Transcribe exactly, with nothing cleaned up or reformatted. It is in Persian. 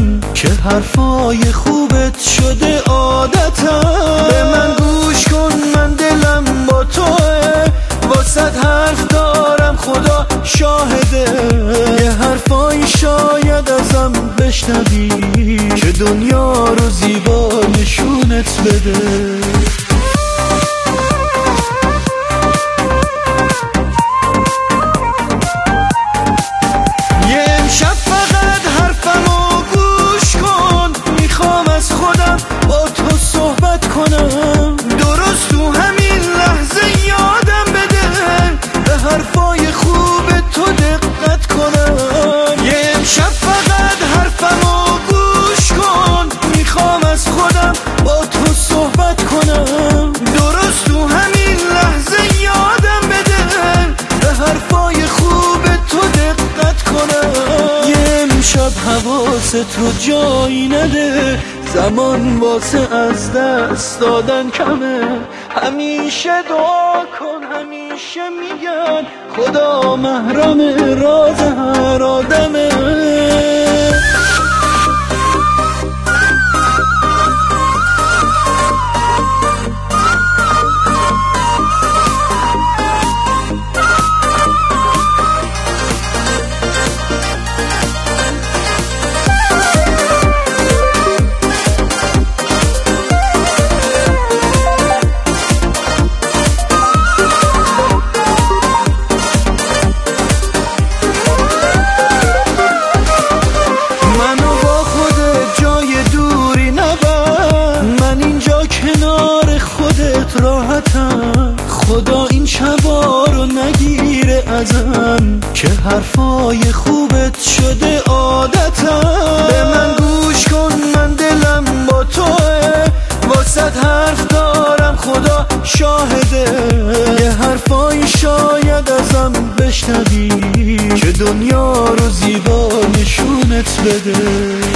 ازم که حرفای خوبت شده عادتم. به من گوش کن من دلم با توه، واسه حرف دارم خدا شاهده. یه حرفای شاید ازم بشنوی که دنیا رو زیبا نشونت بده. درست تو همین لحظه یادم بده به حرفای خوب تو دقت کنم. یه امشب فقط حرفمو گوش کن، میخوام از خودم با تو صحبت کنم. درست تو همین لحظه یادم بده به حرفای خوب تو دقت کنم. یه امشب حواست رو جایی نده، زمان واسه از دست دادن کمه. همیشه دعا کن، همیشه میگن خدا محرم راز هر آدمه. خدا این شبا رو نگیره ازم که حرفای خوبت شده عادتم. به من گوش کن من دلم با توه، واسه حرف دارم خدا شاهده. یه حرفای شاید ازم بشنوی که دنیا رو زیبا نشونت بده.